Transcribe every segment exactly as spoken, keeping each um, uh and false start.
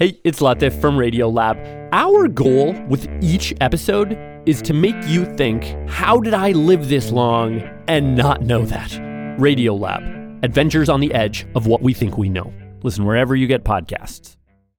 Hey, it's Latif from Radiolab. Our goal with each episode is to make you think, how did I live this long and not know that? Radiolab, adventures on the edge of what we think we know. Listen wherever you get podcasts.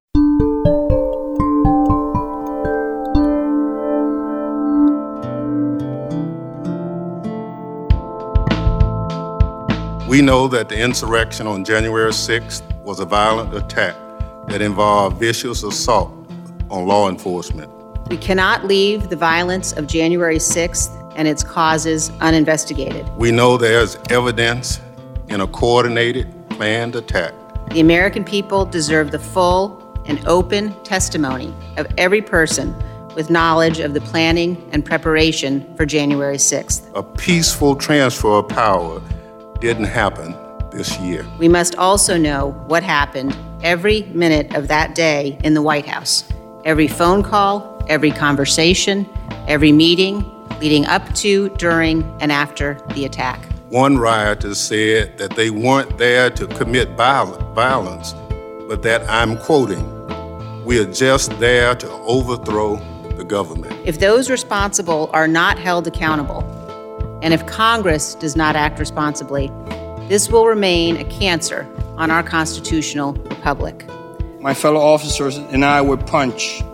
We know that the insurrection on January sixth was a violent attack that involved vicious assault on law enforcement. We cannot leave the violence of January sixth and its causes uninvestigated. We know there's evidence in a coordinated, planned attack. The American people deserve the full and open testimony of every person with knowledge of the planning and preparation for January sixth. A peaceful transfer of power didn't happen this year. We must also know what happened every minute of that day in the White House. Every phone call, every conversation, every meeting leading up to, during, and after the attack. One rioter said that they weren't there to commit violence, but that, I'm quoting, "We are just there to overthrow the government." If those responsible are not held accountable, and if Congress does not act responsibly, this will remain a cancer on our constitutional republic. My fellow officers and I would punch,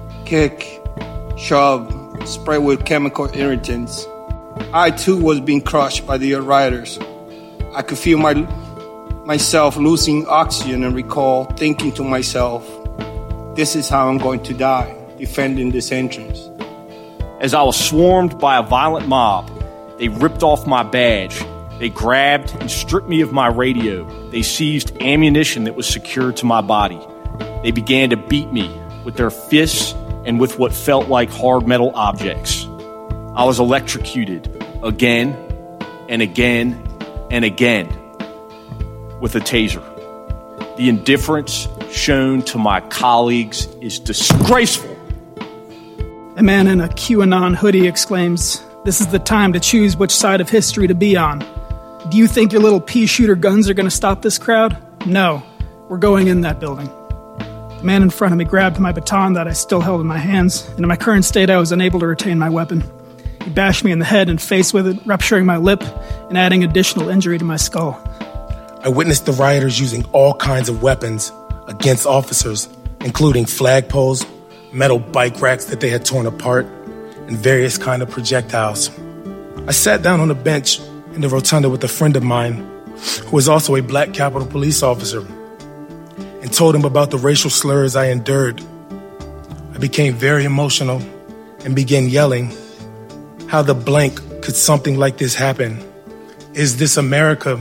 kick, shove, spray with chemical irritants. I too was being crushed by the rioters. I could feel my myself losing oxygen and recall thinking to myself, this is how I'm going to die, defending this entrance. As I was swarmed by a violent mob, they ripped off my badge. They grabbed and stripped me of my radio. They seized ammunition that was secured to my body. They began to beat me with their fists and with what felt like hard metal objects. I was electrocuted again and again and again with a taser. The indifference shown to my colleagues is disgraceful. A man in a QAnon hoodie exclaims, "This is the time to choose which side of history to be on. Do you think your little pea-shooter guns are going to stop this crowd? No, we're going in that building." The man in front of me grabbed my baton that I still held in my hands, and in my current state I was unable to retain my weapon. He bashed me in the head and face with it, rupturing my lip and adding additional injury to my skull. I witnessed the rioters using all kinds of weapons against officers, including flagpoles, metal bike racks that they had torn apart, and various kind of projectiles. I sat down on a bench in the rotunda with a friend of mine who was also a black Capitol Police officer and told him about the racial slurs I endured. I became very emotional and began yelling, "How the blank could something like this happen? Is this America?"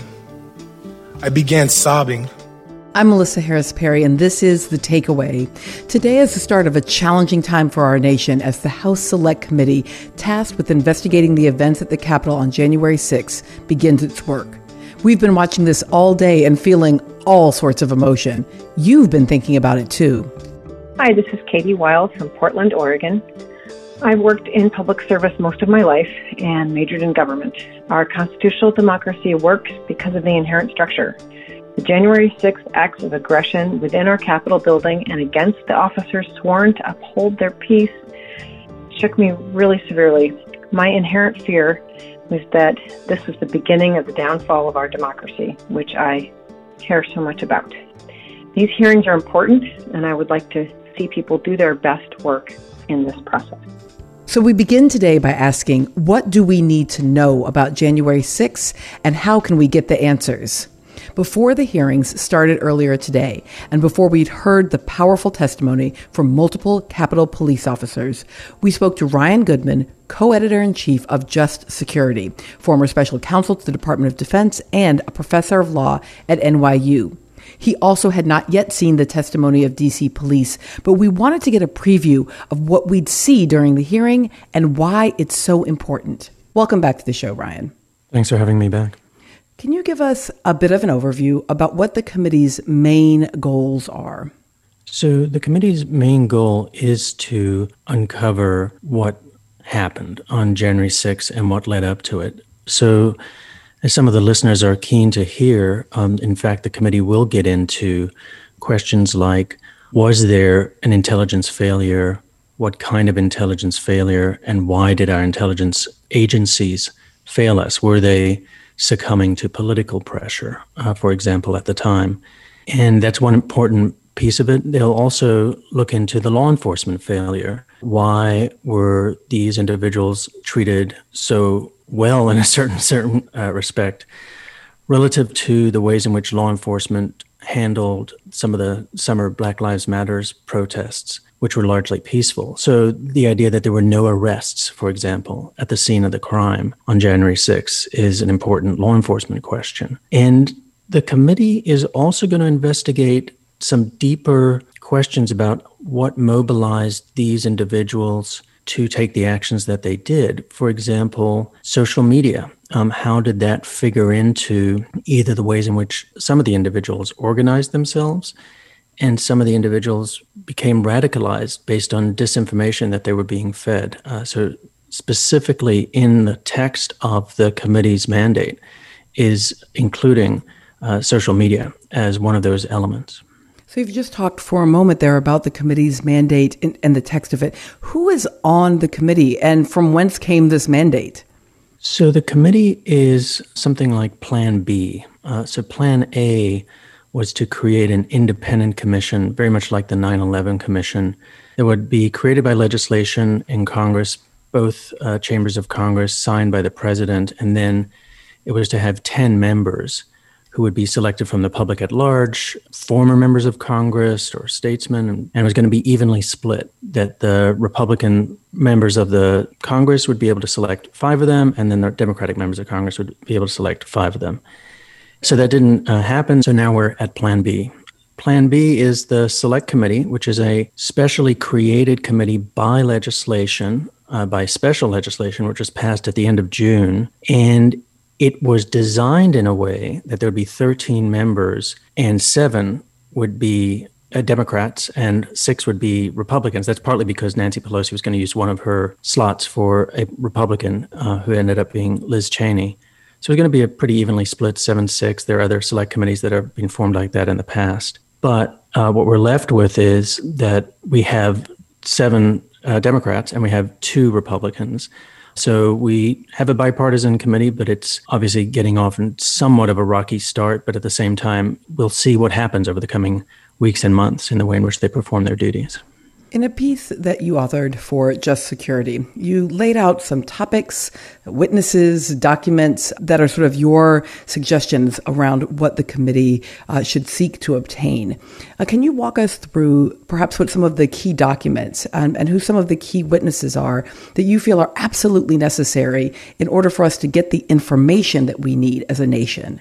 I began sobbing. I'm Melissa Harris Perry, and this is The Takeaway. Today is the start of a challenging time for our nation as the House Select Committee, tasked with investigating the events at the Capitol on January sixth, begins its work. We've been watching this all day and feeling all sorts of emotion. You've been thinking about it too. Hi, this is Katie Wild from Portland, Oregon. I've worked in public service most of my life and majored in government. Our constitutional democracy works because of the inherent structure. The January sixth acts of aggression within our Capitol building and against the officers sworn to uphold their peace shook me really severely. My inherent fear was that this was the beginning of the downfall of our democracy, which I care so much about. These hearings are important, and I would like to see people do their best work in this process. So we begin today by asking, what do we need to know about January sixth, and how can we get the answers? Before the hearings started earlier today, and before we'd heard the powerful testimony from multiple Capitol police officers, we spoke to Ryan Goodman, co-editor-in-chief of Just Security, former special counsel to the Department of Defense and a professor of law at N Y U. He also had not yet seen the testimony of D C police, but we wanted to get a preview of what we'd see during the hearing and why it's so important. Welcome back to the show, Ryan. Thanks for having me back. Can you give us a bit of an overview about what the committee's main goals are? So the committee's main goal is to uncover what happened on January sixth and what led up to it. So as some of the listeners are keen to hear, um, in fact, the committee will get into questions like, Was there an intelligence failure? What kind of intelligence failure? And why did our intelligence agencies fail us? Were they succumbing to political pressure, uh, for example, at the time? And that's one important piece of it. They'll also look into the law enforcement failure. Why were these individuals treated so well in a certain certain uh, respect relative to the ways in which law enforcement handled some of the summer Black Lives Matters protests, which were largely peaceful? So the idea that there were no arrests, for example, at the scene of the crime on January sixth is an important law enforcement question. And the committee is also going to investigate some deeper questions about what mobilized these individuals to take the actions that they did. For example, social media. Um, how did that figure into either the ways in which some of the individuals organized themselves and some of the individuals became radicalized based on disinformation that they were being fed? Uh, so specifically in the text of the committee's mandate is including uh, social media as one of those elements. So you've just talked for a moment there about the committee's mandate and, and the text of it. Who is on the committee and from whence came this mandate? So the committee is something like Plan B. Uh, so Plan A was to create an independent commission, very much like the nine eleven Commission, that would be created by legislation in Congress, both uh, chambers of Congress, signed by the president, and then it was to have ten members who would be selected from the public at large, former members of Congress or statesmen, and it was going to be evenly split, that the Republican members of the Congress would be able to select five of them, and then the Democratic members of Congress would be able to select five of them. So that didn't uh, happen, so now we're at Plan B. Plan B is the Select Committee, which is a specially created committee by legislation, uh, by special legislation, which was passed at the end of June, and it was designed in a way that there would be thirteen members and seven would be uh, Democrats and six would be Republicans. That's partly because Nancy Pelosi was going to use one of her slots for a Republican uh, who ended up being Liz Cheney. So it's going to be a pretty evenly split seven six. There are other select committees that have been formed like that in the past. But uh, what we're left with is that we have seven uh, Democrats and we have two Republicans. So we have a bipartisan committee, but it's obviously getting off in somewhat of a rocky start. But at the same time, we'll see what happens over the coming weeks and months in the way in which they perform their duties. In a piece that you authored for Just Security, you laid out some topics, witnesses, documents that are sort of your suggestions around what the committee uh, should seek to obtain. Uh, can you walk us through perhaps what some of the key documents and, and who some of the key witnesses are that you feel are absolutely necessary in order for us to get the information that we need as a nation?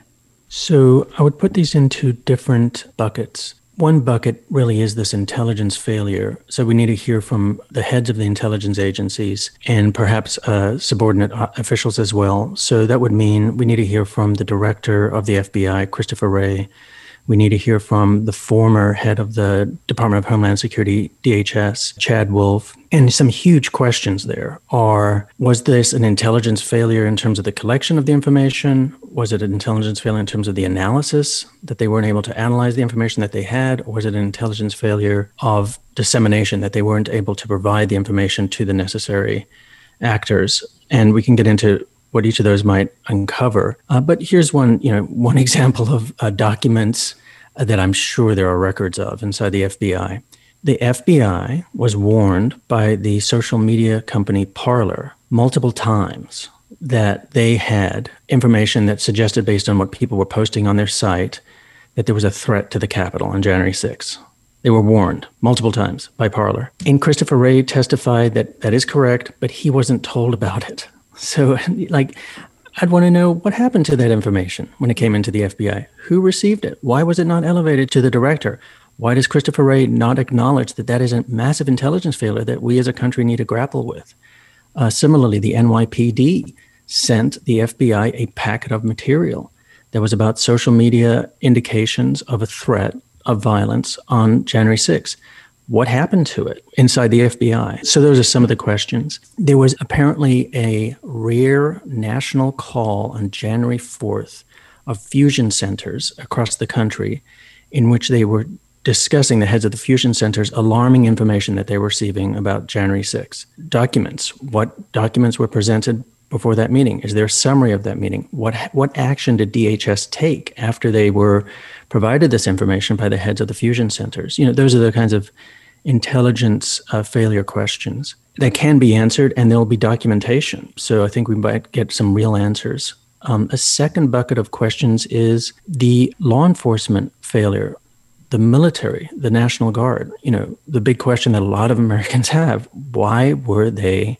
So I would put these into different buckets. One bucket really is this intelligence failure. So we need to hear from the heads of the intelligence agencies and perhaps uh, subordinate officials as well. So that would mean we need to hear from the director of the F B I, Christopher Wray. We need to hear from the former head of the Department of Homeland Security, D H S, Chad Wolf. And some huge questions there are, was this an intelligence failure in terms of the collection of the information? Was it an intelligence failure in terms of the analysis, that they weren't able to analyze the information that they had? Or was it an intelligence failure of dissemination, that they weren't able to provide the information to the necessary actors? And we can get into what each of those might uncover. Uh, but here's one, you know, one example of uh, documents uh, that I'm sure there are records of inside the F B I. The F B I was warned by the social media company Parler multiple times that they had information that suggested, based on what people were posting on their site, that there was a threat to the Capitol on January sixth. They were warned multiple times by Parler. And Christopher Wray testified that that is correct, but he wasn't told about it. So, like, I'd want to know what happened to that information when it came into the F B I. Who received it? Why was it not elevated to the director? Why does Christopher Wray not acknowledge that that is a massive intelligence failure that we as a country need to grapple with? Uh, similarly, the N Y P D sent the F B I a packet of material that was about social media indications of a threat of violence on January sixth. What happened to it inside the F B I? So those are some of the questions. There was apparently a rare national call on January fourth of fusion centers across the country in which they were discussing, the heads of the fusion centers, alarming information that they were receiving about January sixth. Documents. What documents were presented before that meeting? Is there a summary of that meeting? What what action did D H S take after they were provided this information by the heads of the fusion centers? You know, those are the kinds of intelligence uh, failure questions that can be answered, and there'll be documentation. So I think we might get some real answers. Um, a second bucket of questions is the law enforcement failure, the military, the National Guard. You know, the big question that a lot of Americans have: why were they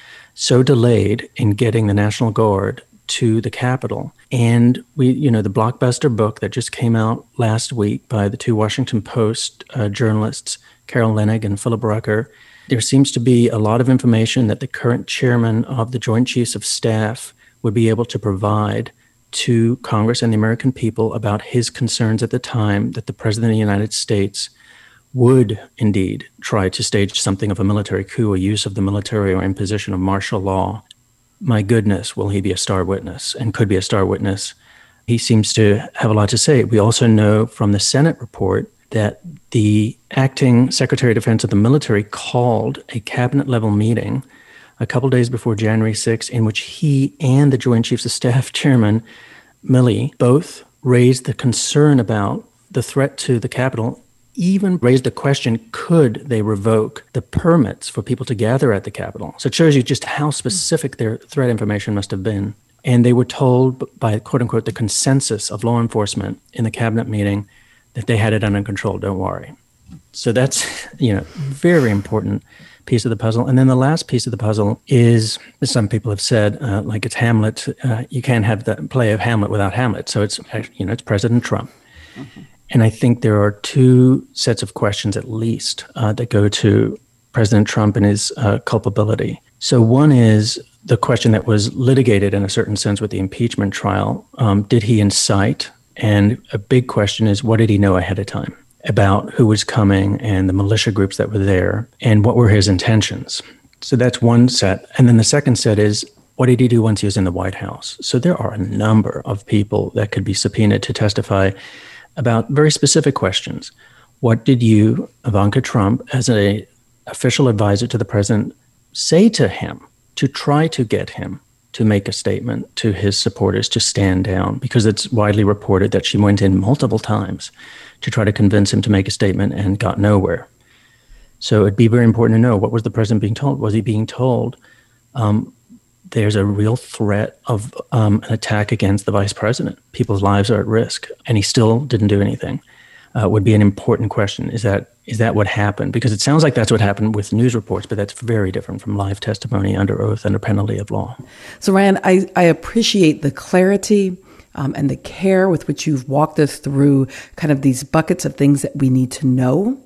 so delayed in getting the National Guard to the Capitol? And we, you know, the blockbuster book that just came out last week by the two Washington Post uh, journalists, Carol Leonnig and Philip Rucker, there seems to be a lot of information that the current chairman of the Joint Chiefs of Staff would be able to provide to Congress and the American people about his concerns at the time that the President of the United States would indeed try to stage something of a military coup, a use of the military or imposition of martial law. My goodness, will he be a star witness, and could be a star witness? He seems to have a lot to say. We also know from the Senate report that the acting Secretary of Defense of the military called a cabinet-level meeting a couple days before January sixth, in which he and the Joint Chiefs of Staff Chairman Milley both raised the concern about the threat to the Capitol, even raised the question, could they revoke the permits for people to gather at the Capitol? So it shows you just how specific their threat information must have been. And they were told by, quote unquote, the consensus of law enforcement in the cabinet meeting that they had it under control, don't worry. So that's, you know, very important piece of the puzzle. And then the last piece of the puzzle is, as some people have said, uh, like it's Hamlet, uh, you can't have the play of Hamlet without Hamlet. So it's, you know, it's President Trump. Mm-hmm. And I think there are two sets of questions at least uh, that go to President Trump and his uh, culpability. So one is the question that was litigated in a certain sense with the impeachment trial. Um, did he incite? And a big question is, what did he know ahead of time about who was coming and the militia groups that were there, and what were his intentions? So that's one set. And then the second set is, what did he do once he was in the White House? So there are a number of people that could be subpoenaed to testify about very specific questions. What did you, Ivanka Trump, as an official advisor to the president, say to him to try to get him to make a statement to his supporters to stand down? Because it's widely reported that she went in multiple times to try to convince him to make a statement and got nowhere. So it'd be very important to know, what was the president being told? Was he being told um, there's a real threat of um, an attack against the vice president? People's lives are at risk, and he still didn't do anything. Uh, would be an important question. Is that is that what happened? Because it sounds like that's what happened with news reports, but that's very different from live testimony under oath under penalty of law. So, Ryan, I, I appreciate the clarity um, and the care with which you've walked us through kind of these buckets of things that we need to know.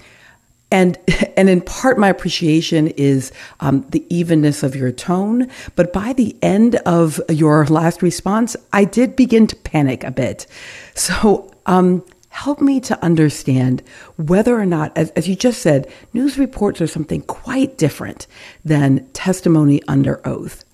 And and in part, my appreciation is um, the evenness of your tone. But by the end of your last response, I did begin to panic a bit. So um, help me to understand whether or not, as, as you just said, news reports are something quite different than testimony under oath.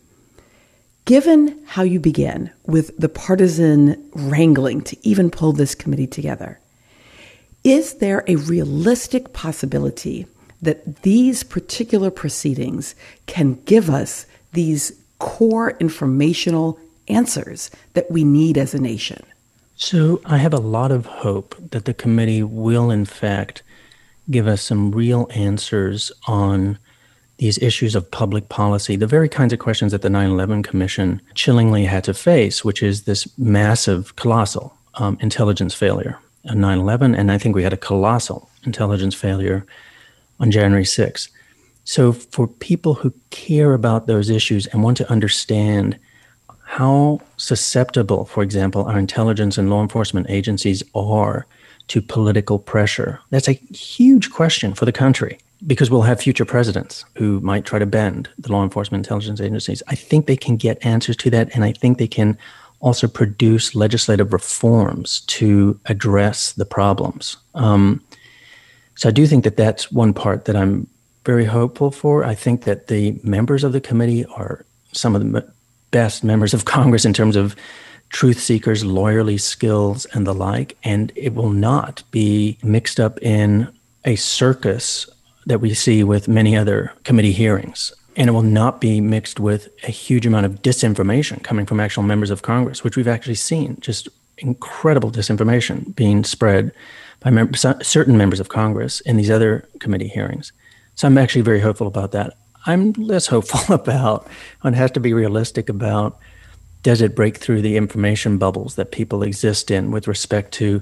Given how you began with the partisan wrangling to even pull this committee together, is there a realistic possibility that these particular proceedings can give us these core informational answers that we need as a nation? So I have a lot of hope that the committee will, in fact, give us some real answers on these issues of public policy, the very kinds of questions that the nine eleven Commission chillingly had to face, which is this massive, colossal um, intelligence failure on nine eleven, and I think we had a colossal intelligence failure on January sixth. So for people who care about those issues and want to understand how susceptible, for example, our intelligence and law enforcement agencies are to political pressure, that's a huge question for the country, because we'll have future presidents who might try to bend the law enforcement intelligence agencies. I think they can get answers to that, and I think they can also produce legislative reforms to address the problems. Um, so I do think that that's one part that I'm very hopeful for. I think that the members of the committee are some of the best members of Congress in terms of truth seekers, lawyerly skills, and the like, and it will not be mixed up in a circus that we see with many other committee hearings. And it will not be mixed with a huge amount of disinformation coming from actual members of Congress, which we've actually seen, just incredible disinformation being spread by mem- certain members of Congress in these other committee hearings. So I'm actually very hopeful about that. I'm less hopeful about, and has to be realistic about, does it break through the information bubbles that people exist in with respect to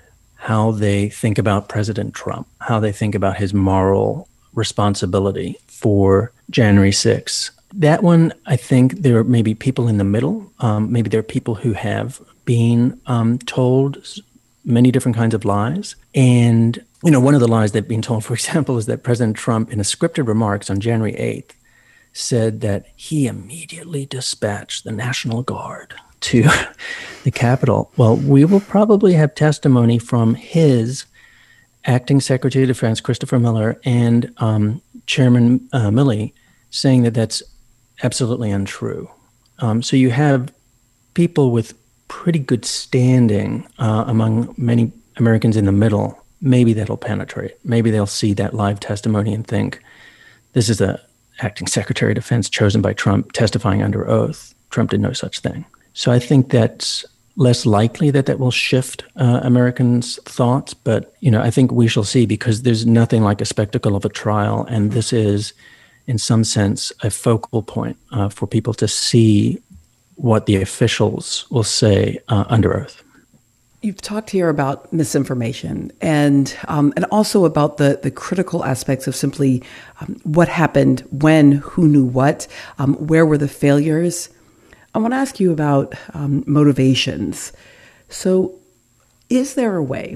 how they think about President Trump, how they think about his moral responsibility for January sixth. That one, I think there may be people in the middle. Um, maybe there are people who have been um, told many different kinds of lies. And, you know, one of the lies they've been told, for example, is that President Trump, in a scripted remarks on January eighth, said that he immediately dispatched the National Guard to the Capitol. Well, we will probably have testimony from his acting Secretary of Defense, Christopher Miller, and um, Chairman uh, Milley, saying that that's absolutely untrue. Um, so you have people with pretty good standing uh, among many Americans in the middle. Maybe that'll penetrate. Maybe they'll see that live testimony and think, this is a acting Secretary of Defense chosen by Trump testifying under oath. Trump did no such thing. So I think that's less likely that that will shift uh, Americans' thoughts. But, you know, I think we shall see, because there's nothing like a spectacle of a trial. And this is, in some sense, a focal point uh, for people to see what the officials will say uh, under oath. You've talked here about misinformation and um, and also about the, the critical aspects of simply um, what happened, when, who knew what, um, where were the failures. I want to ask you about um, motivations. So is there a way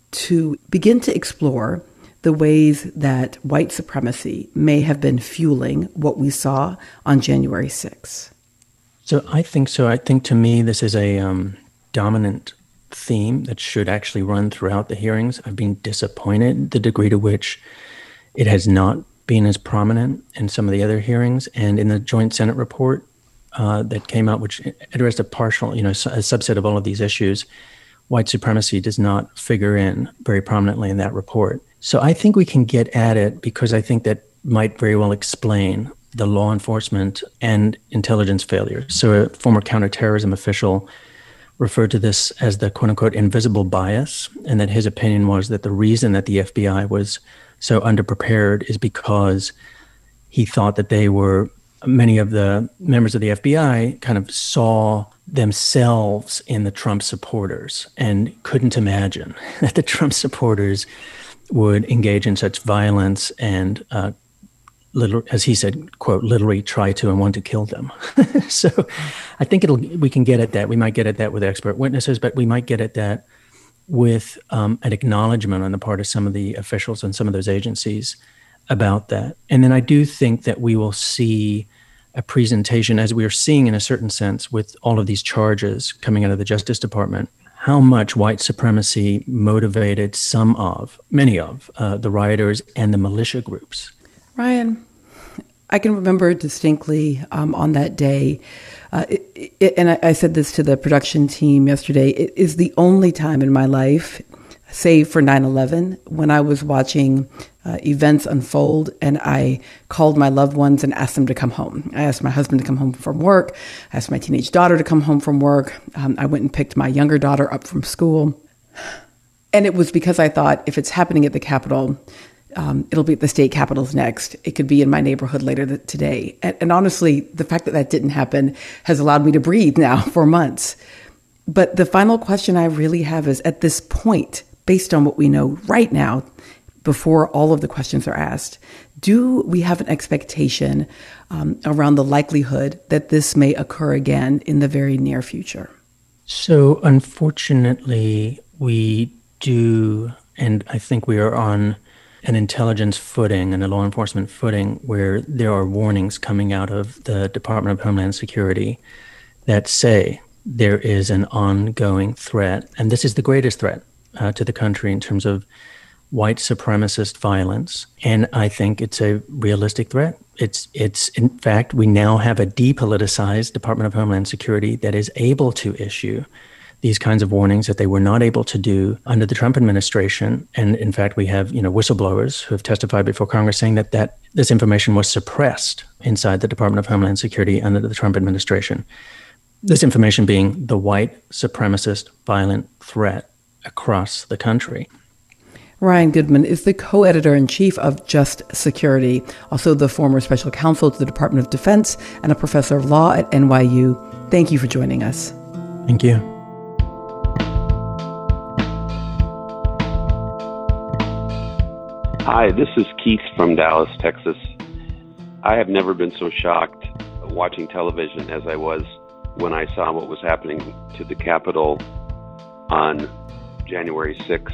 to begin to explore the ways that white supremacy may have been fueling what we saw on January sixth? So I think so. I think, to me, this is a um, dominant theme that should actually run throughout the hearings. I've been disappointed the degree to which it has not been as prominent in some of the other hearings. And in the Joint Senate report uh, that came out, which addressed a partial, you know, a subset of all of these issues, white supremacy does not figure in very prominently in that report. So I think we can get at it, because I think that might very well explain the law enforcement and intelligence failures. So a former counterterrorism official referred to this as the quote-unquote invisible bias, and that his opinion was that the reason that the F B I was so underprepared is because he thought that they were, many of the members of the F B I kind of saw themselves in the Trump supporters and couldn't imagine that the Trump supporters would engage in such violence and, uh, little, as he said, quote, literally try to and want to kill them. So I think it'll we can get at that. We might get at that with expert witnesses, but we might get at that with um, an acknowledgement on the part of some of the officials and some of those agencies about that. And then I do think that we will see a presentation, as we are seeing in a certain sense with all of these charges coming out of the Justice Department, how much white supremacy motivated some of, many of, uh, the rioters and the militia groups. Ryan, I can remember distinctly um, on that day, uh, it, it, and I, I said this to the production team yesterday, it is the only time in my life, save for nine eleven, when I was watching uh, events unfold and I called my loved ones and asked them to come home. I asked my husband to come home from work. I asked my teenage daughter to come home from work. Um, I went and picked my younger daughter up from school. And it was because I thought, if it's happening at the Capitol, Um, it'll be at the state capitals next. It could be in my neighborhood later th- today. And, and honestly, the fact that that didn't happen has allowed me to breathe now for months. But the final question I really have is, at this point, based on what we know right now, before all of the questions are asked, do we have an expectation um, around the likelihood that this may occur again in the very near future? So unfortunately, we do, and I think we are on an intelligence footing and a law enforcement footing where there are warnings coming out of the Department of Homeland Security that say there is an ongoing threat, and this is the greatest threat uh, to the country in terms of white supremacist violence, and I think it's a realistic threat. It's, it's in fact, we now have a depoliticized Department of Homeland Security that is able to issue these kinds of warnings that they were not able to do under the Trump administration. And in fact, we have, you know, whistleblowers who have testified before Congress saying that, that this information was suppressed inside the Department of Homeland Security under the Trump administration. This information being the white supremacist violent threat across the country. Ryan Goodman is the co-editor-in-chief of Just Security, also the former special counsel to the Department of Defense and a professor of law at N Y U. Thank you for joining us. Thank you. Hi, this is Keith from Dallas, Texas. I have never been so shocked watching television as I was when I saw what was happening to the Capitol on January sixth.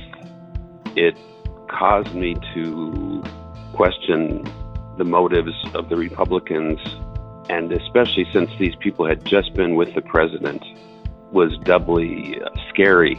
It caused me to question the motives of the Republicans, and especially since these people had just been with the president, was doubly scary.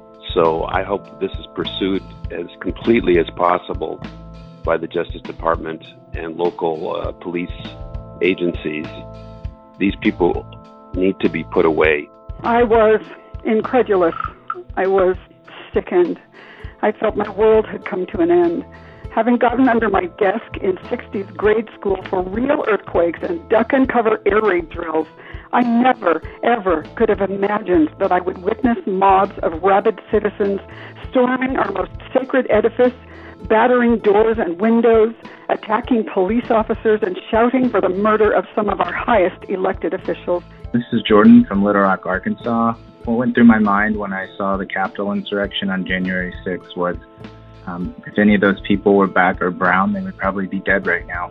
So I hope this is pursued as completely as possible by the Justice Department and local uh, police agencies. These people need to be put away. I was incredulous. I was sickened. I felt my world had come to an end. Having gotten under my desk in sixties grade school for real earthquakes and duck and cover air raid drills, I never, ever could have imagined that I would witness mobs of rabid citizens storming our most sacred edifice, battering doors and windows, attacking police officers, and shouting for the murder of some of our highest elected officials. This is Jordan from Little Rock, Arkansas. What went through my mind when I saw the Capitol insurrection on January sixth was um, if any of those people were black or brown, they would probably be dead right now.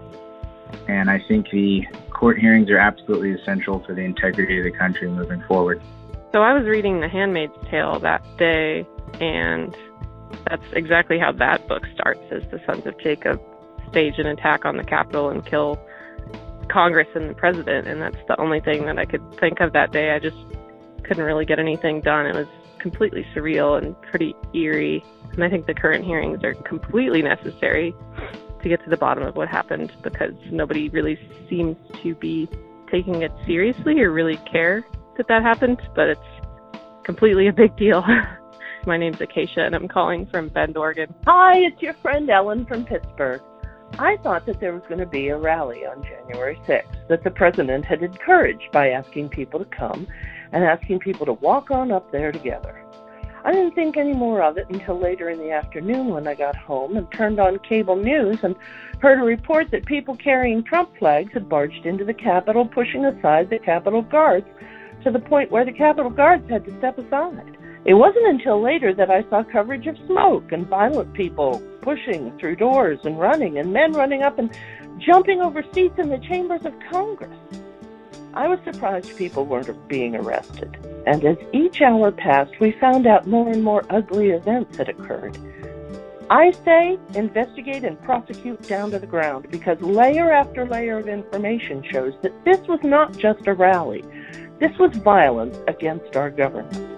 And I think the court hearings are absolutely essential for the integrity of the country moving forward. So I was reading The Handmaid's Tale that day, and that's exactly how that book starts, as the sons of Jacob stage an attack on the Capitol and kill Congress and the president. And that's the only thing that I could think of that day. I just couldn't really get anything done. It was completely surreal and pretty eerie. And I think the current hearings are completely necessary to get to the bottom of what happened, because nobody really seems to be taking it seriously or really care that that happened, but it's completely a big deal. My name's Acacia, and I'm calling from Bend, Oregon. Hi, it's your friend Ellen from Pittsburgh. I thought that there was going to be a rally on January sixth that the president had encouraged by asking people to come and asking people to walk on up there together. I didn't think any more of it until later in the afternoon when I got home and turned on cable news and heard a report that people carrying Trump flags had barged into the Capitol, pushing aside the Capitol guards to the point where the Capitol guards had to step aside. It wasn't until later that I saw coverage of smoke and violent people pushing through doors and running, and men running up and jumping over seats in the chambers of Congress. I was surprised people weren't being arrested. And as each hour passed, we found out more and more ugly events had occurred. I say investigate and prosecute down to the ground, because layer after layer of information shows that this was not just a rally. This was violence against our government.